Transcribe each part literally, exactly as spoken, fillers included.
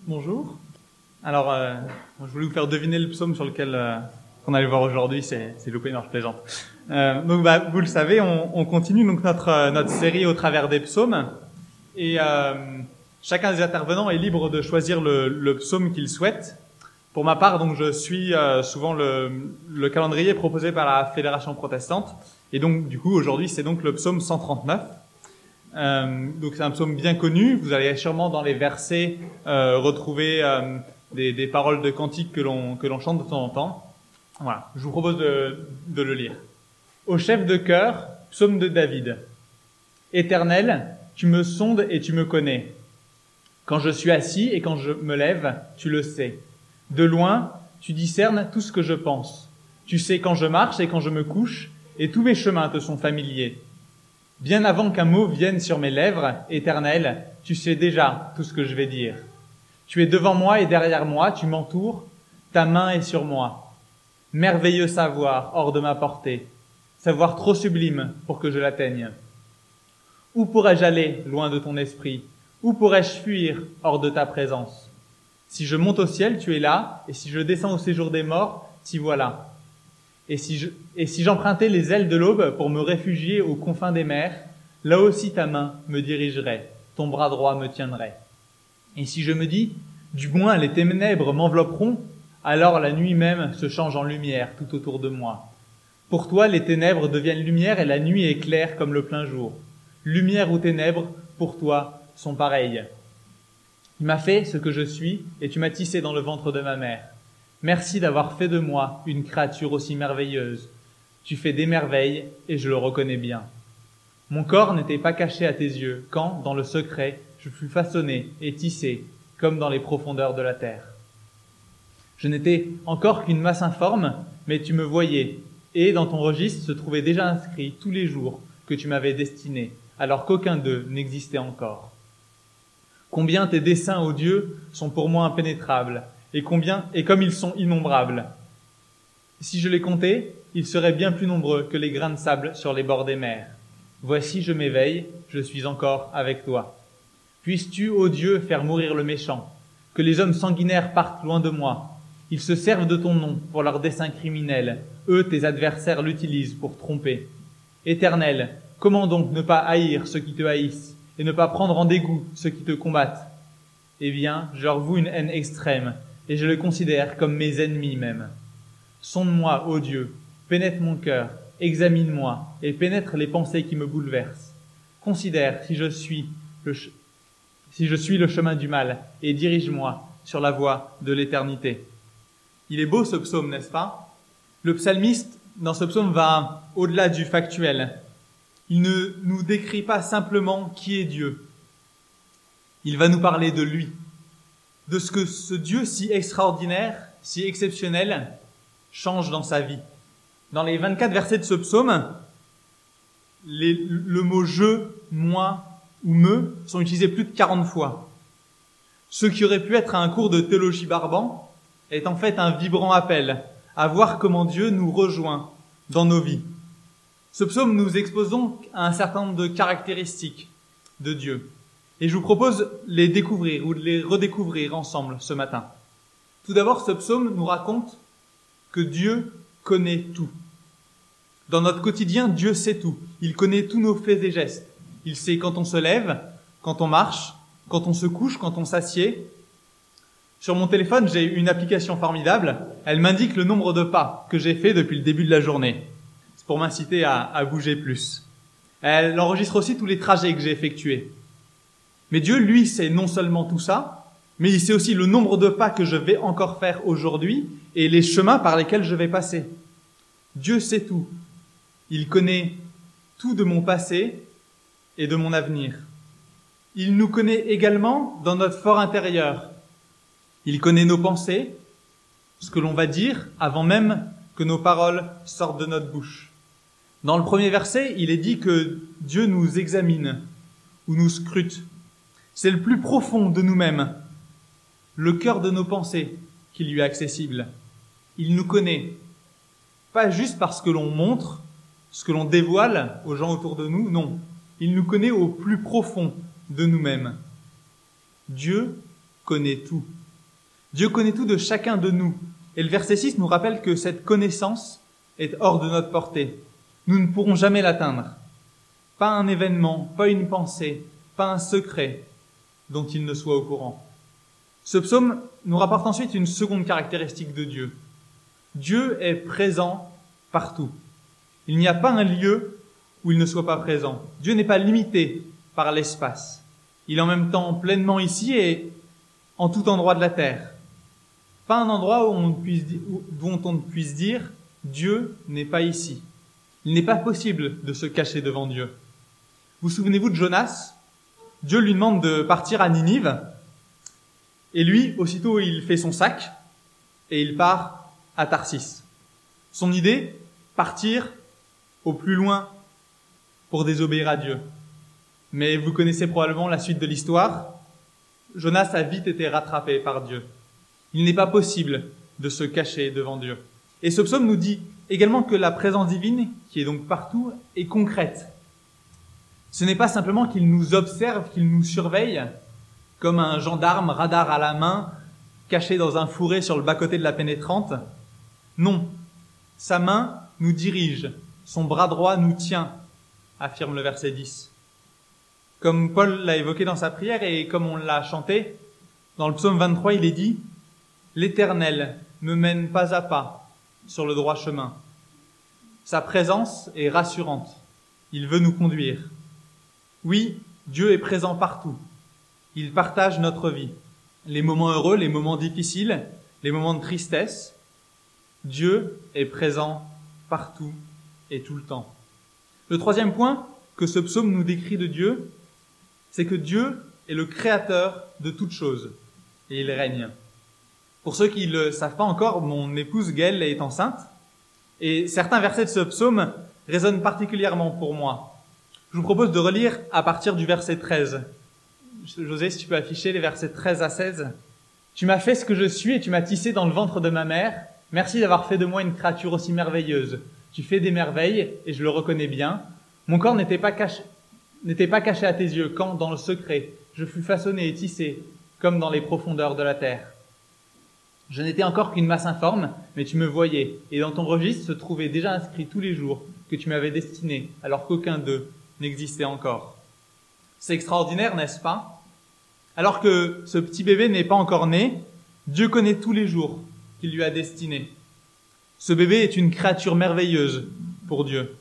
Bonjour. Alors, euh, je voulais vous faire deviner le psaume sur lequel euh, qu'on allait voir aujourd'hui. C'est, c'est loupé, non, je plaisante. Euh, donc, bah, vous le savez, on, on continue donc notre euh, notre série au travers des psaumes, et euh, chacun des intervenants est libre de choisir le, le psaume qu'il souhaite. Pour ma part, donc, je suis euh, souvent le, le calendrier proposé par la Fédération protestante, et donc, du coup, aujourd'hui, c'est donc le psaume cent trente-neuf. Euh, donc c'est un psaume bien connu. Vous allez sûrement dans les versets euh, retrouver euh, des, des paroles de cantiques que l'on que l'on chante de temps en temps. Voilà, je vous propose de, de le lire. Au chef de chœur, psaume de David. Éternel, tu me sondes et tu me connais. Quand je suis assis et quand je me lève, tu le sais. De loin, tu discernes tout ce que je pense. Tu sais quand je marche et quand je me couche, et tous mes chemins te sont familiers. Bien avant qu'un mot vienne sur mes lèvres, Éternel, tu sais déjà tout ce que je vais dire. Tu es devant moi et derrière moi, tu m'entoures, ta main est sur moi. Merveilleux savoir hors de ma portée, savoir trop sublime pour que je l'atteigne. Où pourrais-je aller loin de ton esprit? Où pourrais-je fuir hors de ta présence? Si je monte au ciel, tu es là, et si je descends au séjour des morts, t'y voilà. Et si, je, et si j'empruntais les ailes de l'aube pour me réfugier aux confins des mers, là aussi ta main me dirigerait, ton bras droit me tiendrait. Et si je me dis, du moins les ténèbres m'envelopperont, alors la nuit même se change en lumière tout autour de moi. Pour toi, les ténèbres deviennent lumière et la nuit est claire comme le plein jour. Lumière ou ténèbres, pour toi, sont pareilles. Tu m'as fait ce que je suis et tu m'as tissé dans le ventre de ma mère. Merci d'avoir fait de moi une créature aussi merveilleuse. Tu fais des merveilles et je le reconnais bien. Mon corps n'était pas caché à tes yeux quand, dans le secret, je fus façonné et tissé comme dans les profondeurs de la terre. Je n'étais encore qu'une masse informe, mais tu me voyais, et dans ton registre se trouvaient déjà inscrits tous les jours que tu m'avais destinés, alors qu'aucun d'eux n'existait encore. Combien tes desseins, ô Dieu, sont pour moi impénétrables, et combien, et comme ils sont innombrables. Si je les comptais, ils seraient bien plus nombreux que les grains de sable sur les bords des mers. Voici, je m'éveille, je suis encore avec toi. Puisses-tu, ô Dieu, faire mourir le méchant, que les hommes sanguinaires partent loin de moi. Ils se servent de ton nom pour leurs desseins criminels. Eux, tes adversaires, l'utilisent pour tromper. Éternel, comment donc ne pas haïr ceux qui te haïssent et ne pas prendre en dégoût ceux qui te combattent? Eh bien, je leur voue une haine extrême, et je les considère comme mes ennemis même. Sonde-moi, ô Dieu, pénètre mon cœur, examine-moi, et pénètre les pensées qui me bouleversent. Considère si je suis le, ch- si je suis le chemin du mal, et dirige-moi sur la voie de l'éternité. Il est beau ce psaume, n'est-ce pas? Le psalmiste, dans ce psaume, va au-delà du factuel. Il ne nous décrit pas simplement qui est Dieu. Il va nous parler de lui, de ce que ce Dieu si extraordinaire, si exceptionnel, change dans sa vie. Dans les vingt-quatre versets de ce psaume, les, le mot « je »,« moi » ou « me » sont utilisés plus de quarante fois. Ce qui aurait pu être un cours de théologie barbant est en fait un vibrant appel à voir comment Dieu nous rejoint dans nos vies. Ce psaume nous expose donc à un certain nombre de caractéristiques de Dieu. Et je vous propose de les découvrir ou de les redécouvrir ensemble ce matin. Tout d'abord, ce psaume nous raconte que Dieu connaît tout. Dans notre quotidien, Dieu sait tout. Il connaît tous nos faits et gestes. Il sait quand on se lève, quand on marche, quand on se couche, quand on s'assied. Sur mon téléphone, j'ai une application formidable. Elle m'indique le nombre de pas que j'ai fait depuis le début de la journée. C'est pour m'inciter à, à bouger plus. Elle enregistre aussi tous les trajets que j'ai effectués. Mais Dieu, lui, sait non seulement tout ça, mais il sait aussi le nombre de pas que je vais encore faire aujourd'hui et les chemins par lesquels je vais passer. Dieu sait tout. Il connaît tout de mon passé et de mon avenir. Il nous connaît également dans notre fort intérieur. Il connaît nos pensées, ce que l'on va dire avant même que nos paroles sortent de notre bouche. Dans le premier verset, il est dit que Dieu nous examine ou nous scrute. C'est le plus profond de nous-mêmes, le cœur de nos pensées qui lui est accessible. Il nous connaît, pas juste parce que l'on montre, ce que l'on dévoile aux gens autour de nous, non. Il nous connaît au plus profond de nous-mêmes. Dieu connaît tout. Dieu connaît tout de chacun de nous. Et le verset six nous rappelle que cette connaissance est hors de notre portée. Nous ne pourrons jamais l'atteindre. Pas un événement, pas une pensée, pas un secret dont il ne soit au courant. Ce psaume nous rapporte ensuite une seconde caractéristique de Dieu. Dieu est présent partout. Il n'y a pas un lieu où il ne soit pas présent. Dieu n'est pas limité par l'espace. Il est en même temps pleinement ici et en tout endroit de la terre. Pas un endroit où on puisse, dont on puisse dire « Dieu n'est pas ici ». Il n'est pas possible de se cacher devant Dieu. Vous souvenez-vous de Jonas ? Dieu lui demande de partir à Ninive, et lui, aussitôt, il fait son sac, et il part à Tarsis. Son idée, partir au plus loin pour désobéir à Dieu. Mais vous connaissez probablement la suite de l'histoire. Jonas a vite été rattrapé par Dieu. Il n'est pas possible de se cacher devant Dieu. Et ce psaume nous dit également que la présence divine, qui est donc partout, est concrète. Ce n'est pas simplement qu'il nous observe, qu'il nous surveille, comme un gendarme radar à la main, caché dans un fourré sur le bas-côté de la pénétrante. Non, sa main nous dirige, son bras droit nous tient, affirme le verset dix. Comme Paul l'a évoqué dans sa prière et comme on l'a chanté, dans le psaume vingt-trois, il est dit « L'Éternel me mène pas à pas sur le droit chemin. Sa présence est rassurante. Il veut nous conduire. Oui, Dieu est présent partout. Il partage notre vie. Les moments heureux, les moments difficiles, les moments de tristesse. Dieu est présent partout et tout le temps. » Le troisième point que ce psaume nous décrit de Dieu, c'est que Dieu est le créateur de toutes choses et il règne. Pour ceux qui ne le savent pas encore, mon épouse Gaëlle est enceinte et certains versets de ce psaume résonnent particulièrement pour moi. Je vous propose de relire à partir du verset treize. José, si tu peux afficher les versets treize à seize. « Tu m'as fait ce que je suis et tu m'as tissé dans le ventre de ma mère. Merci d'avoir fait de moi une créature aussi merveilleuse. Tu fais des merveilles et je le reconnais bien. Mon corps n'était pas caché, n'était pas caché à tes yeux quand, dans le secret, je fus façonné et tissé comme dans les profondeurs de la terre. Je n'étais encore qu'une masse informe, mais tu me voyais, et dans ton registre se trouvait déjà inscrit tous les jours que tu m'avais destiné, alors qu'aucun d'eux n'existait encore. » C'est extraordinaire, n'est-ce pas ? Alors que ce petit bébé n'est pas encore né, Dieu connaît tous les jours qu'il lui a destinés. Ce bébé est une créature merveilleuse pour Dieu.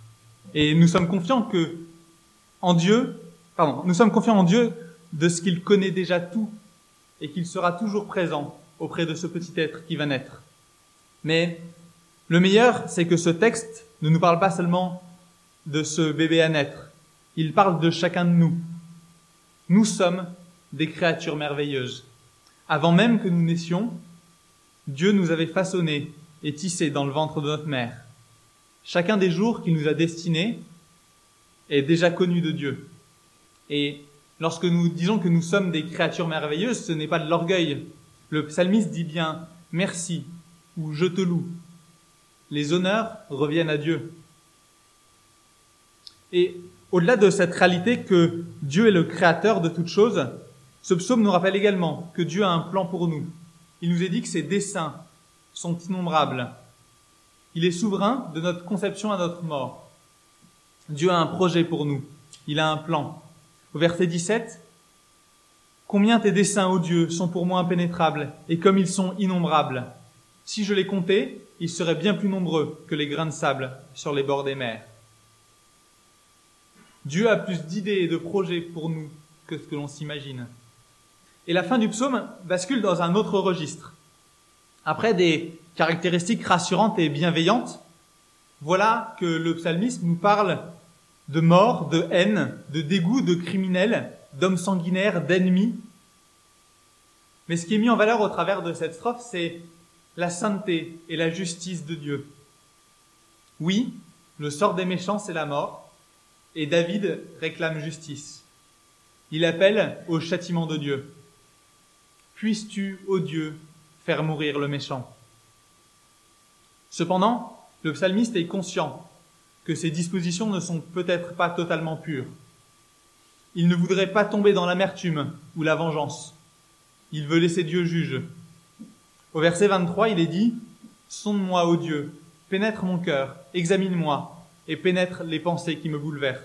Et nous sommes confiants que, en Dieu, pardon, nous sommes confiants en Dieu de ce qu'il connaît déjà tout et qu'il sera toujours présent auprès de ce petit être qui va naître. Mais le meilleur, c'est que ce texte ne nous parle pas seulement de ce bébé à naître. Il parle de chacun de nous. Nous sommes des créatures merveilleuses. Avant même que nous naissions, Dieu nous avait façonnés et tissés dans le ventre de notre mère. Chacun des jours qu'il nous a destinés est déjà connu de Dieu. Et lorsque nous disons que nous sommes des créatures merveilleuses, ce n'est pas de l'orgueil. Le psalmiste dit bien « merci » ou « je te loue ». Les honneurs reviennent à Dieu. Et au-delà de cette réalité que Dieu est le créateur de toutes choses, ce psaume nous rappelle également que Dieu a un plan pour nous. Il nous est dit que ses desseins sont innombrables. Il est souverain de notre conception à notre mort. Dieu a un projet pour nous. Il a un plan. Au verset dix-sept, « Combien tes desseins, ô Dieu, sont pour moi impénétrables, et comme ils sont innombrables. Si je les comptais, ils seraient bien plus nombreux que les grains de sable sur les bords des mers. » Dieu a plus d'idées et de projets pour nous que ce que l'on s'imagine. Et la fin du psaume bascule dans un autre registre. Après des caractéristiques rassurantes et bienveillantes, voilà que le psalmiste nous parle de mort, de haine, de dégoût, de criminels, d'hommes sanguinaires, d'ennemis. Mais ce qui est mis en valeur au travers de cette strophe, c'est la sainteté et la justice de Dieu. Oui, le sort des méchants, c'est la mort, et David réclame justice. Il appelle au châtiment de Dieu. Puisses-tu, ô Dieu, faire mourir le méchant. Cependant, le psalmiste est conscient que ces dispositions ne sont peut-être pas totalement pures. Il ne voudrait pas tomber dans l'amertume ou la vengeance. Il veut laisser Dieu juge. Au verset vingt-trois, il est dit « Sonde-moi, ô Dieu, pénètre mon cœur, examine-moi et pénètre les pensées qui me bouleversent. »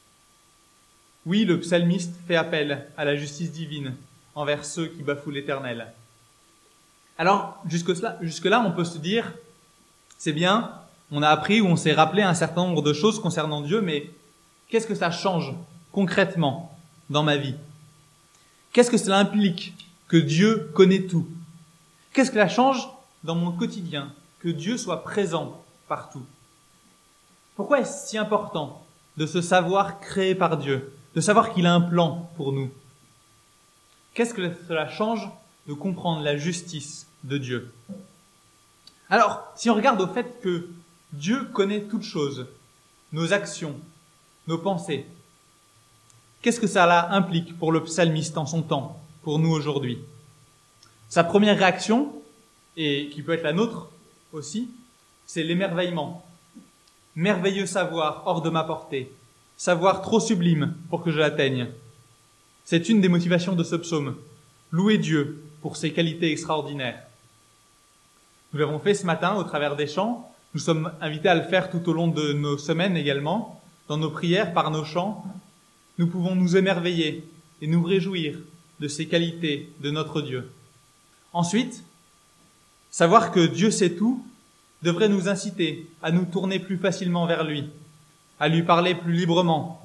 Oui, le psalmiste fait appel à la justice divine envers ceux qui bafouent l'Éternel. Alors, jusque-là, jusque-là, on peut se dire « C'est bien, on a appris ou on s'est rappelé un certain nombre de choses concernant Dieu, mais qu'est-ce que ça change concrètement dans ma vie ? Qu'est-ce que cela implique que Dieu connaît tout ? Qu'est-ce que cela change dans mon quotidien, que Dieu soit présent partout ? Pourquoi est-ce si important de se savoir créé par Dieu, de savoir qu'il a un plan pour nous ? Qu'est-ce que cela change de comprendre la justice de Dieu ? Alors, si on regarde au fait que Dieu connaît toutes choses, nos actions, nos pensées, qu'est-ce que cela implique pour le psalmiste en son temps, pour nous aujourd'hui ? Sa première réaction, et qui peut être la nôtre aussi, c'est l'émerveillement. Merveilleux savoir hors de ma portée, savoir trop sublime pour que je l'atteigne. C'est une des motivations de ce psaume. Louer Dieu pour ses qualités extraordinaires. Nous l'avons fait ce matin au travers des chants. Nous sommes invités à le faire tout au long de nos semaines également. Dans nos prières, par nos chants, nous pouvons nous émerveiller et nous réjouir de ces qualités de notre Dieu. Ensuite, savoir que Dieu sait tout devrait nous inciter à nous tourner plus facilement vers lui, à lui parler plus librement.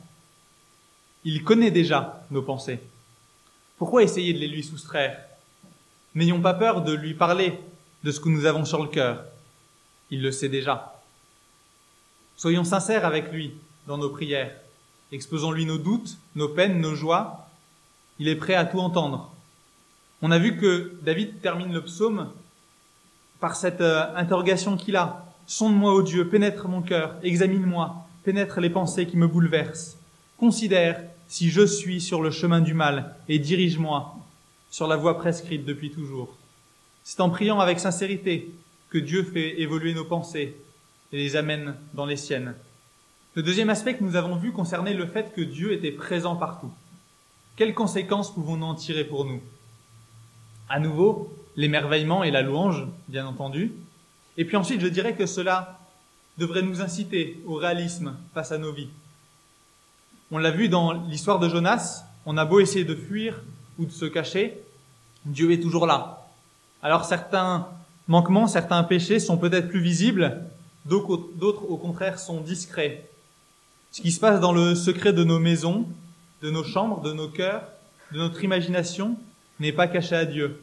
Il connaît déjà nos pensées. Pourquoi essayer de les lui soustraire ? N'ayons pas peur de lui parler de ce que nous avons sur le cœur. Il le sait déjà. Soyons sincères avec lui dans nos prières. Exposons-lui nos doutes, nos peines, nos joies. Il est prêt à tout entendre. On a vu que David termine le psaume par cette euh, interrogation qu'il a. « Sonde-moi, ô Dieu, pénètre mon cœur, examine-moi, pénètre les pensées qui me bouleversent. Considère si je suis sur le chemin du mal et dirige-moi sur la voie prescrite depuis toujours. » C'est en priant avec sincérité que Dieu fait évoluer nos pensées et les amène dans les siennes. Le deuxième aspect que nous avons vu concernait le fait que Dieu était présent partout. Quelles conséquences pouvons-nous en tirer pour nous ? À nouveau, l'émerveillement et la louange, bien entendu. Et puis ensuite, je dirais que cela devrait nous inciter au réalisme face à nos vies. On l'a vu dans l'histoire de Jonas, on a beau essayer de fuir ou de se cacher, Dieu est toujours là. Alors certains manquements, certains péchés sont peut-être plus visibles, d'autres au contraire sont discrets. Ce qui se passe dans le secret de nos maisons, de nos chambres, de nos cœurs, de notre imagination, n'est pas caché à Dieu.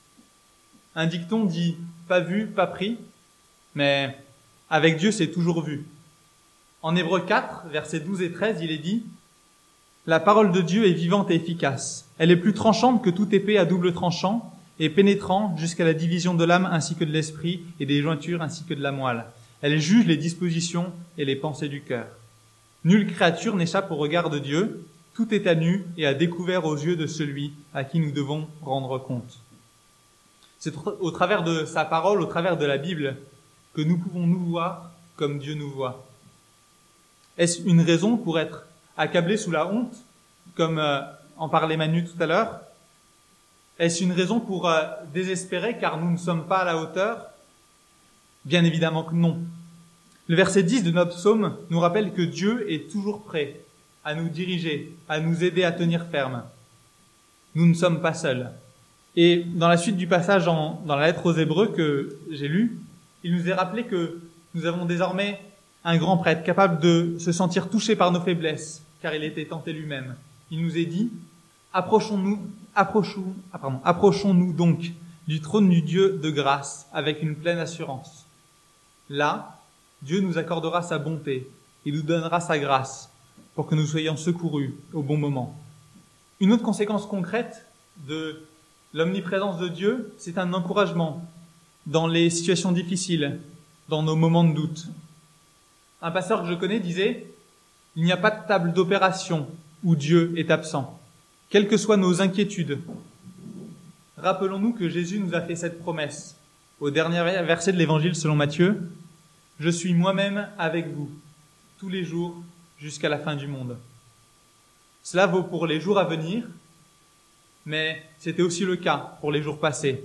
Un dicton dit « pas vu, pas pris », mais avec Dieu, c'est toujours vu. En Hébreux quatre, versets douze et treize, il est dit « La parole de Dieu est vivante et efficace. Elle est plus tranchante que toute épée à double tranchant et pénétrant jusqu'à la division de l'âme ainsi que de l'esprit et des jointures ainsi que de la moelle. Elle juge les dispositions et les pensées du cœur. Nulle créature n'échappe au regard de Dieu. Tout est à nu et à découvert aux yeux de celui à qui nous devons rendre compte. » C'est au travers de sa parole, au travers de la Bible, que nous pouvons nous voir comme Dieu nous voit. Est-ce une raison pour être accablé sous la honte, comme euh, en parlait Manu tout à l'heure ? Est-ce une raison pour euh, désespérer car nous ne sommes pas à la hauteur ? Bien évidemment que non. Le verset dix de notre psaume nous rappelle que Dieu est toujours prêt à nous diriger, à nous aider à tenir ferme. Nous ne sommes pas seuls. Et dans la suite du passage en, dans la lettre aux Hébreux que j'ai lu, il nous est rappelé que nous avons désormais un grand prêtre capable de se sentir touché par nos faiblesses, car il était tenté lui-même. Il nous est dit, approchons-nous, approchons, ah pardon, approchons-nous donc du trône du Dieu de grâce avec une pleine assurance. Là, Dieu nous accordera sa bonté et nous donnera sa grâce pour que nous soyons secourus au bon moment. Une autre conséquence concrète de l'omniprésence de Dieu, c'est un encouragement dans les situations difficiles, dans nos moments de doute. Un pasteur que je connais disait « Il n'y a pas de table d'opération où Dieu est absent, quelles que soient nos inquiétudes. » Rappelons-nous que Jésus nous a fait cette promesse au dernier verset de l'Évangile selon Matthieu « Je suis moi-même avec vous tous les jours jusqu'à la fin du monde. » Cela vaut pour les jours à venir, mais c'était aussi le cas pour les jours passés.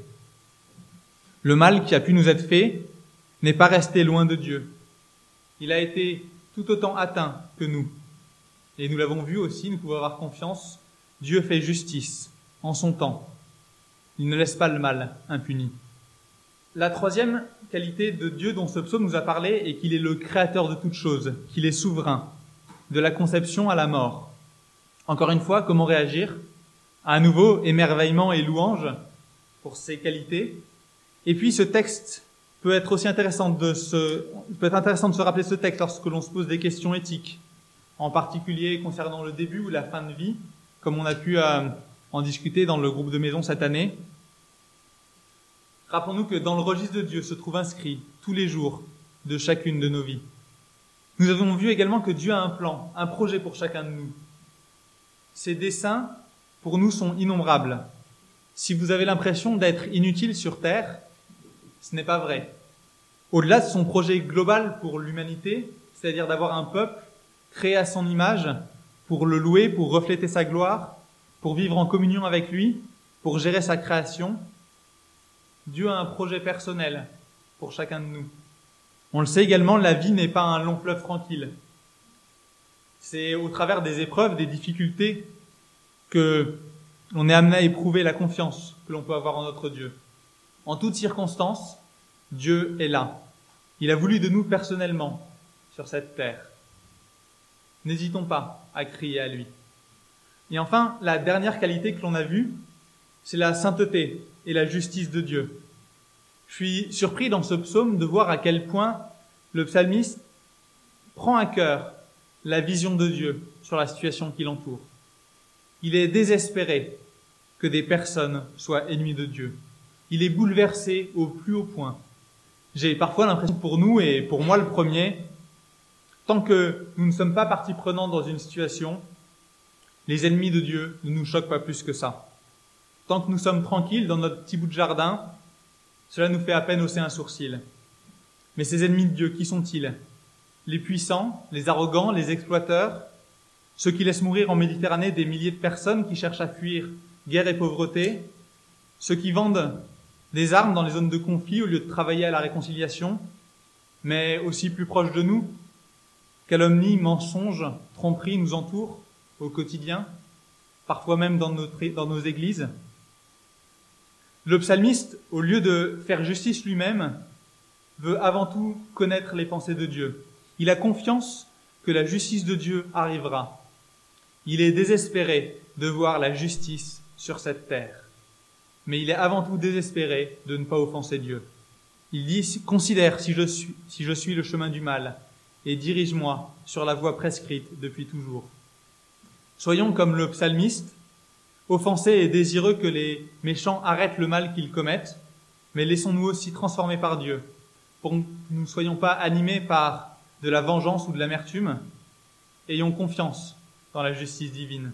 Le mal qui a pu nous être fait n'est pas resté loin de Dieu. Il a été tout autant atteint que nous. Et nous l'avons vu aussi, nous pouvons avoir confiance, Dieu fait justice en son temps. Il ne laisse pas le mal impuni. La troisième qualité de Dieu dont ce psaume nous a parlé est qu'il est le créateur de toutes choses, qu'il est souverain, de la conception à la mort. Encore une fois, comment réagir? À nouveau, émerveillement et louange pour ces qualités. Et puis ce texte peut être aussi intéressant de se, peut être intéressant de se rappeler ce texte lorsque l'on se pose des questions éthiques, en particulier concernant le début ou la fin de vie, comme on a pu euh, en discuter dans le groupe de maison cette année. Rappelons-nous que dans le registre de Dieu se trouve inscrit tous les jours de chacune de nos vies. Nous avons vu également que Dieu a un plan, un projet pour chacun de nous. Ses desseins, pour nous, sont innombrables. Si vous avez l'impression d'être inutile sur Terre, ce n'est pas vrai. Au-delà de son projet global pour l'humanité, c'est-à-dire d'avoir un peuple créé à son image, pour le louer, pour refléter sa gloire, pour vivre en communion avec lui, pour gérer sa création, Dieu a un projet personnel pour chacun de nous. On le sait également, la vie n'est pas un long fleuve tranquille. C'est au travers des épreuves, des difficultés, que l'on est amené à éprouver la confiance que l'on peut avoir en notre Dieu. En toutes circonstances, Dieu est là. Il a voulu de nous personnellement sur cette terre. N'hésitons pas à crier à lui. Et enfin, la dernière qualité que l'on a vue, c'est la sainteté et la justice de Dieu. Je suis surpris dans ce psaume de voir à quel point le psalmiste prend à cœur la vision de Dieu sur la situation qui l'entoure. Il est désespéré que des personnes soient ennemies de Dieu. Il est bouleversé au plus haut point. J'ai parfois l'impression pour nous, et pour moi le premier, tant que nous ne sommes pas partie prenante dans une situation, les ennemis de Dieu ne nous choquent pas plus que ça. Tant que nous sommes tranquilles dans notre petit bout de jardin, cela nous fait à peine hausser un sourcil. Mais ces ennemis de Dieu, qui sont-ils? Les puissants, les arrogants, les exploiteurs, ceux qui laissent mourir en Méditerranée des milliers de personnes qui cherchent à fuir guerre et pauvreté, ceux qui vendent des armes dans les zones de conflit au lieu de travailler à la réconciliation, mais aussi plus proche de nous, calomnie, mensonge, tromperie nous entourent au quotidien, parfois même dans, notre, dans nos églises. Le psalmiste, au lieu de faire justice lui-même, veut avant tout connaître les pensées de Dieu. Il a confiance que la justice de Dieu arrivera. Il est désespéré de voir la justice sur cette terre. Mais il est avant tout désespéré de ne pas offenser Dieu. Il dit, considère si je suis, si je suis le chemin du mal et dirige-moi sur la voie prescrite depuis toujours. Soyons comme le psalmiste, offensés et désireux que les méchants arrêtent le mal qu'ils commettent, mais laissons-nous aussi transformer par Dieu, pour que nous ne soyons pas animés par de la vengeance ou de l'amertume. Ayons confiance dans la justice divine.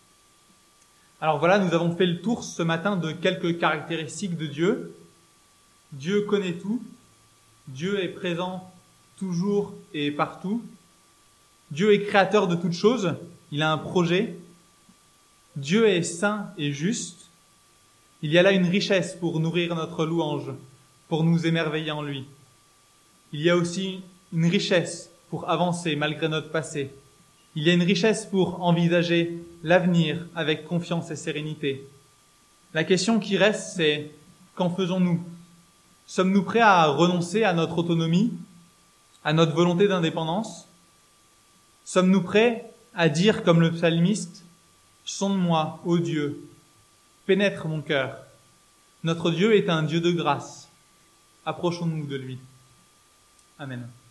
Alors voilà, nous avons fait le tour ce matin de quelques caractéristiques de Dieu. Dieu connaît tout. Dieu est présent toujours et partout. Dieu est créateur de toutes choses. Il a un projet. Dieu est saint et juste. Il y a là une richesse pour nourrir notre louange, pour nous émerveiller en lui. Il y a aussi une richesse pour avancer malgré notre passé. Il y a une richesse pour envisager l'avenir avec confiance et sérénité. La question qui reste, c'est qu'en faisons-nous? Sommes-nous prêts à renoncer à notre autonomie, à notre volonté d'indépendance? Sommes-nous prêts à dire comme le psalmiste, « Sonde-moi, ô Dieu, pénètre mon cœur. Notre Dieu est un Dieu de grâce. Approchons-nous de lui. » Amen.